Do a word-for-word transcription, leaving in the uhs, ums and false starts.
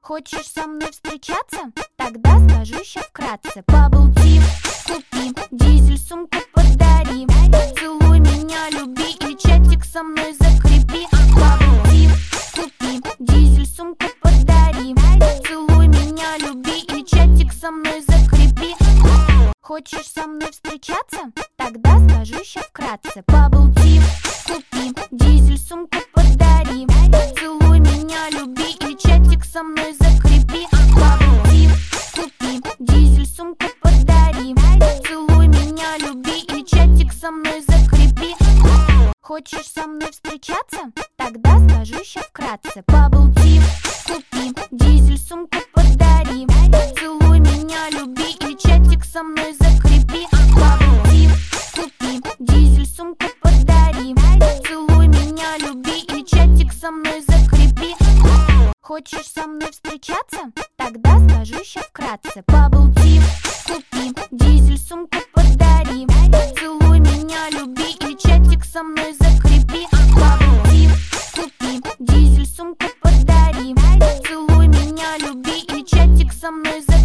Хочешь со мной встречаться? Тогда скажу ща вкратце. Bubble tea купи, дизель сумку подари, целуй меня, люби или чатик со мной закрепи. Bubble tea купи, дизель сумку подари, целуй меня, люби или чатик со мной закрепи. Хочешь со мной встречаться? Тогда скажу ща вкратце. Bubble tea купи, дизель сумку подари, целуй меня, люби или чатик со мной закрепи. Bubble tea купи, дизель сумку подари, целуй меня, люби или чатик со мной закрепи. Хочешь со мной встречаться? Тогда скажу ща вкратце. Bubble tea купи, дизель сумку подари, целуй меня, люби или чатик со мной закрепи. Bubble tea купи, дизель сумку подари, целуй меня, люби или чатик со мной закрепи. Хочешь со мной встречаться? Тогда скажу ща вкратце. Bubble tea купи, дизель сумку подари, целуй меня, люби или чатик со мной закрепи. Bubble tea купи, дизель сумку подари, целуй меня, люби или чатик со мной закрепи.